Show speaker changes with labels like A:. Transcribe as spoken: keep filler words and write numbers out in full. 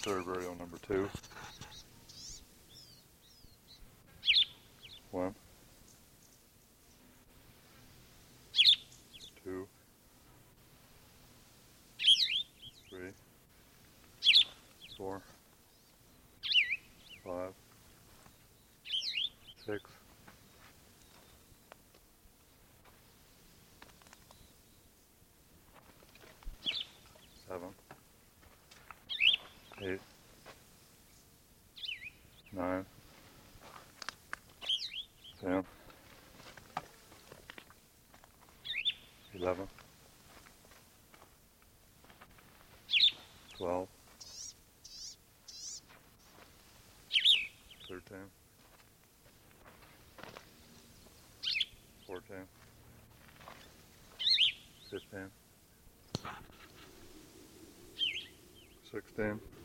A: military burial number two. One, two, three, four, five, six, seven, eight, nine, ten, eleven, twelve, thirteen, fourteen, fifteen, sixteen,